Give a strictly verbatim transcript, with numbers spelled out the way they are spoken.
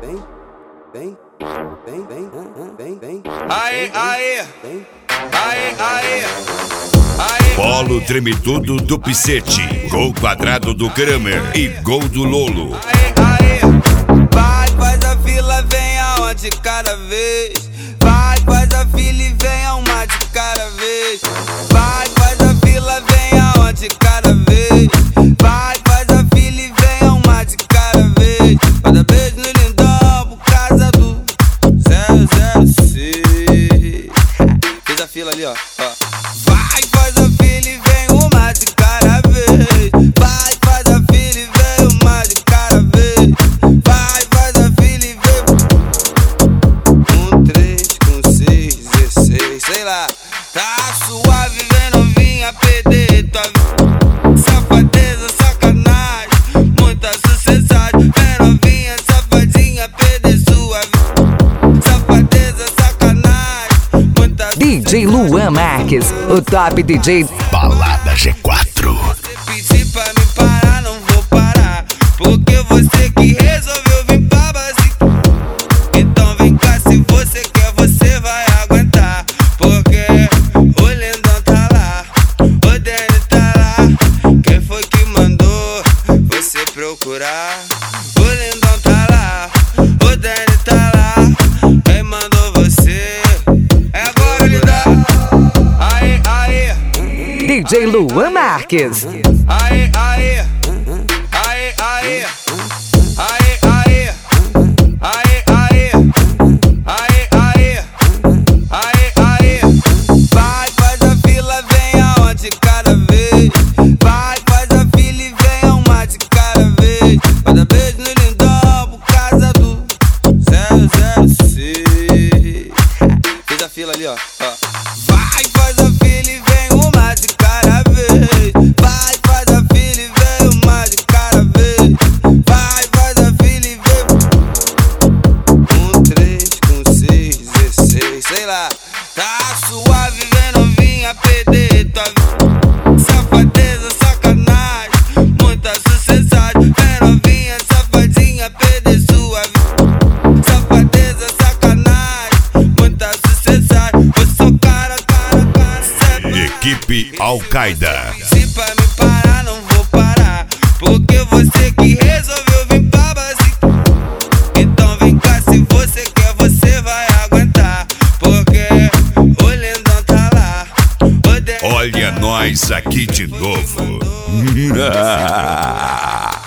vem, vem, vem, vem, vem, vem. Aê, aê, aê, aê, aê. Polo treme tudo do Picete, gol quadrado do Kramer e gol do Lolo. Aê, aê. Vai, faz a fila, vem aonde cada vez. Vai, faz a fila e vem a uma de cada vez. Vai, faz a fila, vem aonde cada vez. Vai, faz a fila e vem a uma de cada vez. Cada beijo no lindão por causa do zero zero seis. Fez a fila ali, ó, ó. Vai, faz a fila e vem uma de cada vez. Vai, faz a fila e vem uma de cada vez. Vai, faz a fila e vem um, três, com seis, dezesseis, sei lá. Tá suave, vem novinha, perder tua vida. Safadeza, sacanagem, muita sucessagem. Vem novinha, safadinha, perder sua vida. Safadeza, sacanagem, muita D J Luan Marques, o top D J. Balada G quatro. Você pedir pra me parar, não vou parar. Porque você que resolveu vir pra base. Então vem cá, se você quer, você vai aguentar. Porque o lindão tá lá, o Danny tá lá. Quem foi que mandou você procurar? O lindão tá lá, o Danny tá lá. Quem mandou você? É agora, lindão. Aê, aê. D J Luan Marques. Aê, aê, aê, aê, aê, aê, aê, aê, aê, aê, aê, aê. Vai, faz a fila, vem aonde cada vez. Vai, faz a fila e vem uma de cada vez. Cada beijo no lindão por causa do zero zero seis. Fez a fila ali, ó, ó. Vai, faz a fila e vem uma de cada vez. Vai, faz a fila e vem uma de cada vez. Vai, faz a fila e vem um, três, com seis, dezesseis, sei lá. Tá suave, vem novinha, perder tua vida. Safadeza, sacanagem, muita sucessagem. Vem novinha, safadinha, perder sua vida. Safadeza, sacanagem, muita sucessagem. Eu sou cara, cara, cara, cê é Equipe Al-Qaeda. se pra me parar, não vou parar. Porque você que resolveu vir pra base. Então vem cá, se você quer, você vai aguentar. Porque o lindão tá lá, o Danny Olha nós aqui de novo.